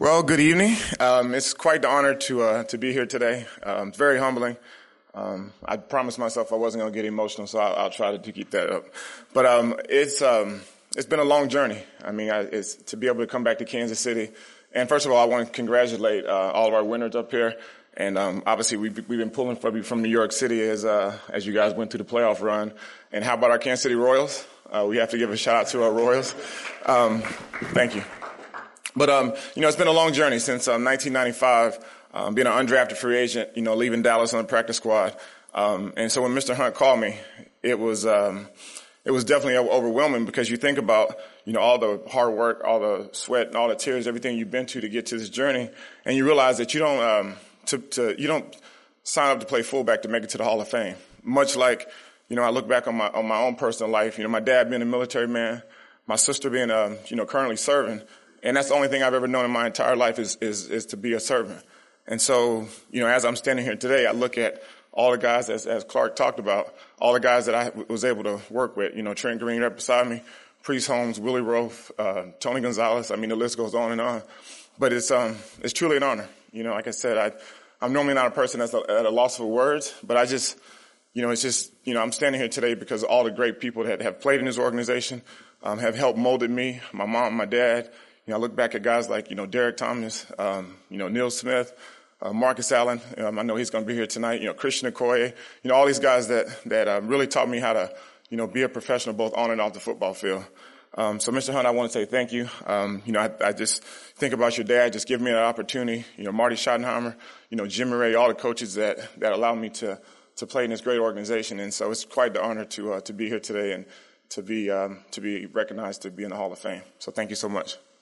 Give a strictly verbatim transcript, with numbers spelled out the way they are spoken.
Well, good evening. Um, it's quite the honor to uh, to be here today. Um, it's very humbling. Um, I promised myself I wasn't going to get emotional, so I'll, I'll try to, to keep that up. But um, it's um, it's been a long journey. I mean, I, it's to be able to come back to Kansas City. And first of all, I want to congratulate uh, all of our winners up here. And um, obviously, we've we've been pulling from you from New York City as uh, as you guys went through the playoff run. And how about our Kansas City Royals? Uh, we have to give a shout out to our Royals. Um, thank you. But, um, you know, it's been a long journey since um, nineteen ninety-five, um, being an undrafted free agent, you know, leaving Dallas on the practice squad. Um, and so when Mister Hunt called me, it was um, it was definitely overwhelming because you think about, you know, all the hard work, all the sweat and all the tears, everything you've been to to get to this journey. And you realize that you don't um, to, to you don't sign up to play fullback to make it to the Hall of Fame. Much like, you know, I look back on my on my own personal life, you know, my dad being a military man, my sister being, um, you know, currently serving. And that's the only thing I've ever known in my entire life is, is, is to be a servant. And so, you know, as I'm standing here today, I look at all the guys, as, as Clark talked about, all the guys that I was able to work with, you know, Trent Green right beside me, Priest Holmes, Willie Roaf, uh, Tony Gonzalez. I mean, the list goes on and on. But it's, um, it's truly an honor. You know, like I said, I, I'm normally not a person that's at a loss for words, but I just, you know, it's just, you know, I'm standing here today because all the great people that have played in this organization, um, have helped molded me, my mom, my dad. You know, I look back at guys like, you know, Derek Thomas, um, you know, Neil Smith, uh, Marcus Allen. Um, I know he's going to be here tonight. You know, Christian Okoye. You know, all these guys that, that, uh, really taught me how to, you know, be a professional both on and off the football field. Um, so Mister Hunt, I want to say thank you. Um, you know, I, I just think about your dad just giving me that opportunity. You know, Marty Schottenheimer, you know, Jim Murray, all the coaches that, that allowed me to, to play in this great organization. And so it's quite the honor to, uh, to be here today and to be, um, to be recognized to be in the Hall of Fame. So thank you so much.